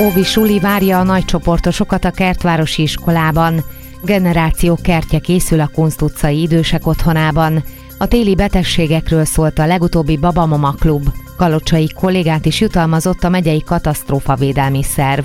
Óvi suli várja a nagycsoportosokat a Kertvárosi iskolában. Generáció kertje készül a Kunst utcai idősek otthonában. A téli betegségekről szólt a legutóbbi Babamama klub. Kalocsai kollégát is jutalmazott a megyei katasztrófavédelmi szerv.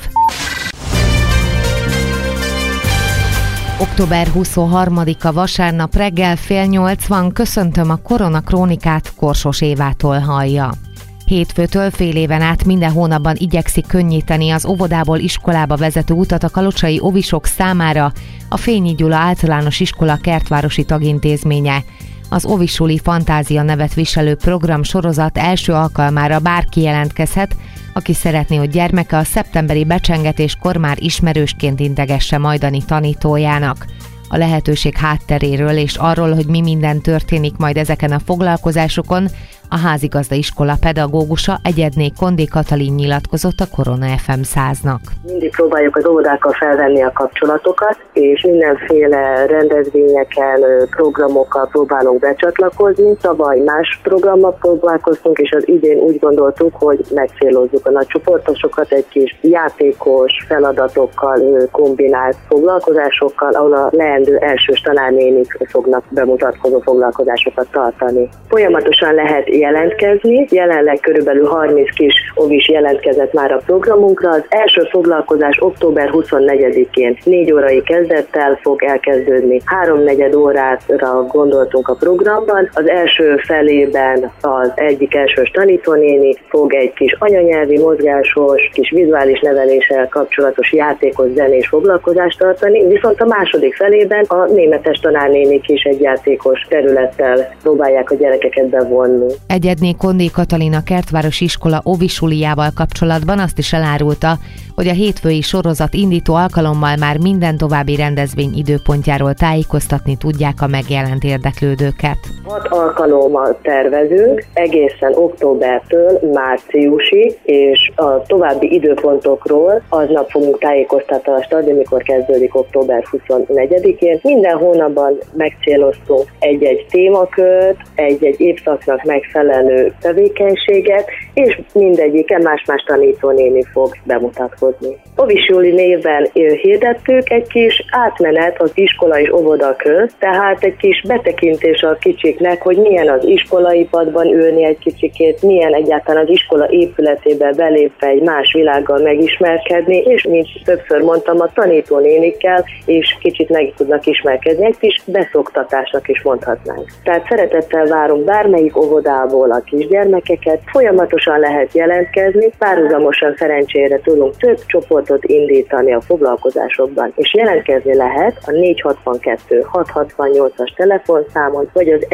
Október 23-a vasárnap reggel 7:30 köszöntöm a koronakrónikát, Korsos Évától hallja. Hétfőtől fél éven át minden hónapban igyekszik könnyíteni az óvodából iskolába vezető utat a kalocsai óvisok számára a Fényi Gyula Általános Iskola kertvárosi tagintézménye. Az Óvisuli Fantázia nevet viselő program sorozat első alkalmára bárki jelentkezhet, aki szeretné, hogy gyermeke a szeptemberi becsengetéskor már ismerősként integesse majdani tanítójának. A lehetőség hátteréről és arról, hogy mi minden történik majd ezeken a foglalkozásokon, a házigazda iskola pedagógusa Egyedné Kondi Katalin nyilatkozott a Korona FM 100-nak. Mindig próbáljuk az óvodákkal felvenni a kapcsolatokat, és mindenféle rendezvényeken, programokkal próbálunk becsatlakozni. Tavaly más programmal próbálkoztunk, és az idén úgy gondoltuk, hogy megcélozzuk a nagycsoportosokat egy kis játékos feladatokkal, kombinált foglalkozásokkal, ahol a leendő elsős tanárnénik fognak bemutatkozó foglalkozásokat tartani. Folyamatosan lehet jelentkezni. Jelenleg körülbelül 30 kis óvis jelentkezett már a programunkra. Az első foglalkozás október 24-én 4 órai kezdettel fog elkezdődni. 3-4 órára gondoltunk a programban. Az első felében az egyik elsős tanítónéni fog egy kis anyanyelvi, mozgásos, kis vizuális neveléssel kapcsolatos játékos zenés foglalkozást tartani, viszont a második felében a németes tanárnénik is egy játékos területtel próbálják a gyerekeket bevonni. Egyedné Kondi Katalin a Kertvárosi iskola óvisuliával kapcsolatban azt is elárulta, hogy a hétfői sorozat indító alkalommal már minden további rendezvény időpontjáról tájékoztatni tudják a megjelent érdeklődőket. 6 alkalommal tervezünk, egészen októbertől márciusig, és a további időpontokról aznap fogunk tájékoztatást adni, mikor kezdődik október 24-én. Minden hónapban megcéloztunk egy-egy témakört, egy-egy évszaknak megfelelő tevékenységet, és mindegyiken más-más tanítónéni fog bemutatkozni. Óvisuli néven hirdettük egy kis átmenet az iskola és óvoda közt, tehát egy kis betekintés a kicsiknek, hogy milyen az iskolaipadban ülni egy kicsikét, milyen egyáltalán az iskola épületébe belépve egy más világgal megismerkedni, és mint többször mondtam, a tanítónénikkel is kicsit meg tudnak ismerkedni, egy kis beszoktatásnak is mondhatnánk. Tehát szeretettel várunk bármelyik óvodából a kisgyermekeket, folyamatosan lehet jelentkezni, párhuzamosan szerencsére tudunk több csoportot indítani a foglalkozásokban, és jelentkezni lehet a 462 668-as telefonszámon, vagy az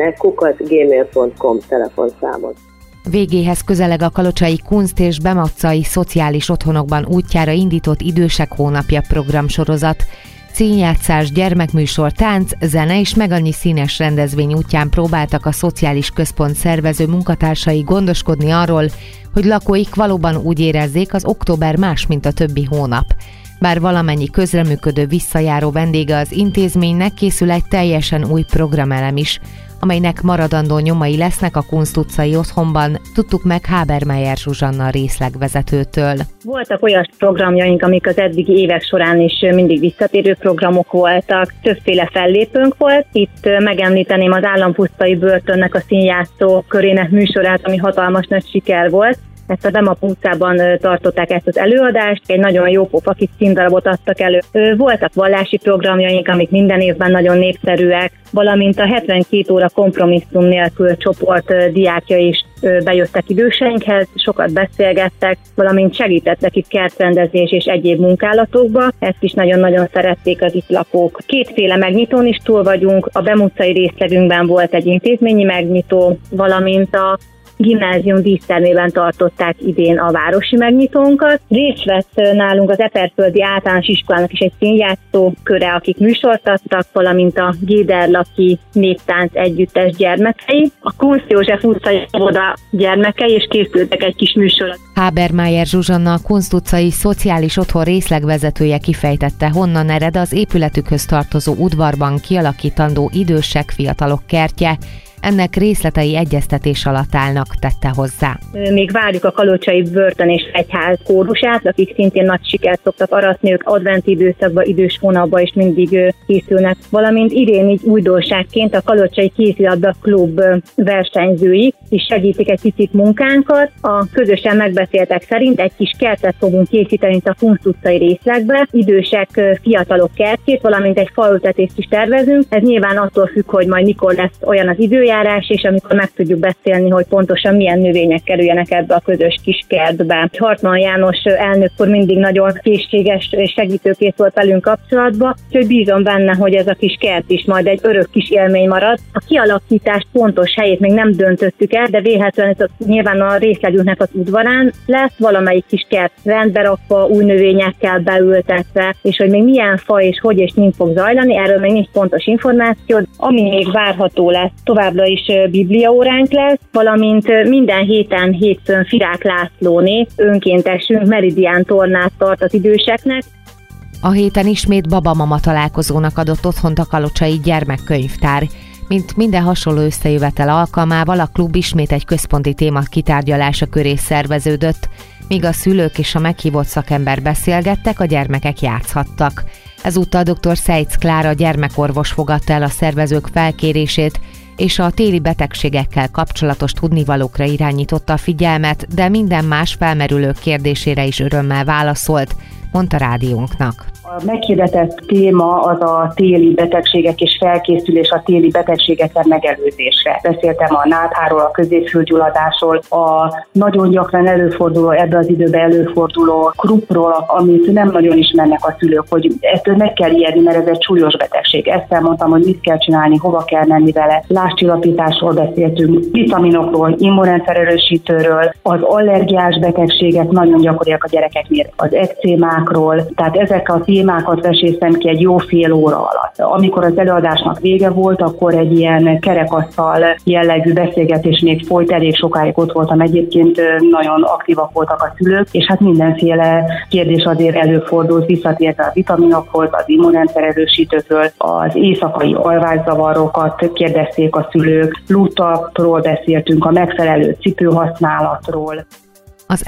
egyedne@gmail.com telefonszámon. Végéhez közeleg a kalocsai Kunst és Bemacai szociális otthonokban útjára indított Idősek hónapja programsorozat. Színjátszás, gyermekműsor, tánc, zene és meg annyi színes rendezvény útján próbáltak a szociális központ szervező munkatársai gondoskodni arról, hogy lakóik valóban úgy érezzék, az október más, mint a többi hónap. Bár valamennyi közreműködő visszajáró vendége az intézménynek, készül egy teljesen új programelem is, amelynek maradandó nyomai lesznek a Kunst utcai otthonban, tudtuk meg Habermeyer Zsuzsanna részlegvezetőtől. Voltak olyan programjaink, amik az eddigi évek során is mindig visszatérő programok voltak, többféle fellépőnk volt. Itt megemlíteném az Állampusztai börtönnek a színjátszó körének műsorát, ami hatalmas nagy siker volt. Ezt a Bemap utcában tartották ezt az előadást, egy nagyon jó pofa kis színdarabot adtak elő. Voltak vallási programjaink, amik minden évben nagyon népszerűek, valamint a 72 óra kompromisszum nélkül csoport diákja is bejöttek időseinkhez, sokat beszélgettek, valamint segítettek itt kertrendezés és egyéb munkálatokba. Ezt is nagyon-nagyon szerették az itt lakók. Kétféle megnyitón is túl vagyunk, a Bem utcai részlegünkben volt egy intézményi megnyitó, valamint a gimnázium dísztermében tartották idén a városi megnyitónkat. Részt vett nálunk az Eperföldi Általános Iskolának is egy színjátszó köre, akik műsort adtak, valamint a Géderlaki néptánc együttes gyermekei, a Kunst József utcai óvoda gyermekei, és készültek egy kis műsorat. Habermeyer Zsuzsanna, a Kunst utcai szociális otthon részlegvezetője kifejtette, honnan ered az épületükhöz tartozó udvarban kialakítandó idősek, fiatalok kertje. Ennek részletei egyeztetés alatt állnak, tette hozzá. Még várjuk a Kalocsai Börtön és Egyház kórusát, akik szintén nagy sikert szoktak aratni, ők adventi időszakban, idős hónapban is mindig készülnek. Valamint idén így újdonságként a Kalocsai Kézilabda Klub versenyzői is segítik egy picit munkánkat. A közösen megbeszéltek szerint egy kis kertet fogunk készíteni itt a Kunst utcai részlegbe, idősek, fiatalok kertjét, valamint egy faültetést is tervezünk. Ez nyilván attól függ, hogy majd mikor lesz olyan az időjárás, és amikor meg tudjuk beszélni, hogy pontosan milyen növények kerüljenek ebbe a közös kis kertbe. Hartman János elnök úr mindig nagyon készséges és segítőkész volt velünk kapcsolatban, úgyhogy bízom benne, hogy ez a kis kert is majd egy örök kis élmény marad. A kialakítás pontos helyét még nem döntöttük el, de vélhetően ez nyilván a részlegünknek az udvarán lesz, valamelyik kis kert rendbe rakva, új növényekkel beültetve, és hogy még milyen faj és hogy és mind fog zajlani, erről még nincs pontos információ. Ami még várható lesz, továbbra is bibliaóránk lesz, valamint minden hétfőn Firák Lászlóné önkéntesünk meridián tornát tart az időseknek. A héten ismét babamama találkozónak adott otthont a Kalocsai Gyermekkönyvtár. Mint minden hasonló összejövetel alkalmával, a klub ismét egy központi téma kitárgyalása köré szerveződött. Míg a szülők és a meghívott szakember beszélgettek, a gyermekek játszhattak. Ezúttal dr. Szejc Klára gyermekorvos fogadta el a szervezők felkérését, és a téli betegségekkel kapcsolatos tudnivalókra irányította a figyelmet, de minden más felmerülő kérdésére is örömmel válaszolt, mondta rádiónknak. A meghirdetett téma az a téli betegségek és felkészülés a téli betegségekre megelőzésre. Beszéltem a nátháról, a középsőgyulladásról, a nagyon gyakran előforduló, ebbe az időben előforduló krupról, amit nem nagyon ismernek a szülők, hogy ettől meg kell ijedni, mert ez egy súlyos betegség. Ezt elmondtam, hogy mit kell csinálni, hova kell menni vele. Lázcsillapításról beszéltünk, vitaminokról, immunrendszererősítőről, az allergiás betegségek nagyon gyakoriak a gyerekeknél, az ekcémákról, tehát ezek a témákat veséztem ki egy jó fél óra alatt. Amikor az előadásnak vége volt, akkor egy ilyen kerekasztal jellegű beszélgetés még folyt, elég sokáig ott voltam egyébként, nagyon aktívak voltak a szülők, és hát mindenféle kérdés azért előfordult, visszatérve a vitaminokhoz, az immunrendszererősítőkről, az éjszakai alvásszavarokat kérdezték a szülők, lúttapról beszéltünk, a megfelelő cipőhasználatról. Az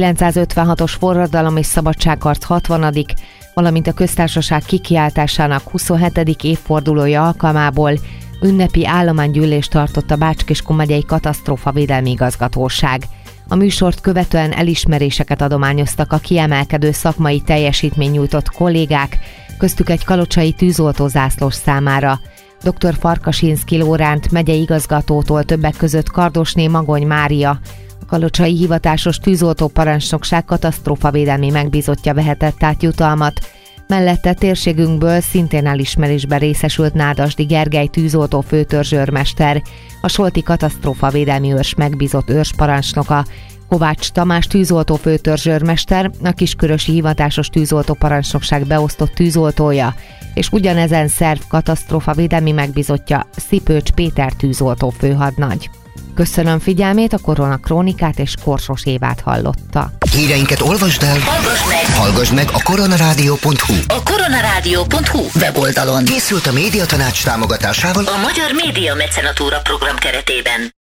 1956-os forradalom és szabadságharc 60., valamint a köztársaság kikiáltásának 27. évfordulója alkalmából ünnepi állománygyűlést tartott a Bács-Kiskun megyei katasztrófavédelmi igazgatóság. A műsort követően elismeréseket adományoztak a kiemelkedő szakmai teljesítmény nyújtott kollégák, köztük egy kalocsai tűzoltózászlós számára. Dr. Farkasinszky Lóránt megyei igazgatótól többek között Kardosné Magony Mária, a Kalocsai Hivatásos Tűzoltóparancsnokság katasztrófavédelmi megbízottja vehetett át jutalmat. Mellette térségünkből szintén elismerésben részesült Nádasdy Gergely tűzoltó főtörzsőrmester, a Solti katasztrófavédelmi őrs megbízott őrsparancsnoka, Kovács Tamás tűzoltó főtörzsőrmester, a Kiskörösi Hivatásos Tűzoltóparancsnokság beosztott tűzoltója, és ugyanezen szerv katasztrófavédelmi megbízottja Szipőcs Péter tűzoltó főhadnagy. Köszönöm figyelmét, a Korona Krónikát és Korsos Évát hallotta. Híreinket olvasd el, hallgass meg a koronarádió.hu. A koronarádió.hu weboldalon. Készült a Médiatanács támogatásával a Magyar Média Mecenatúra program keretében.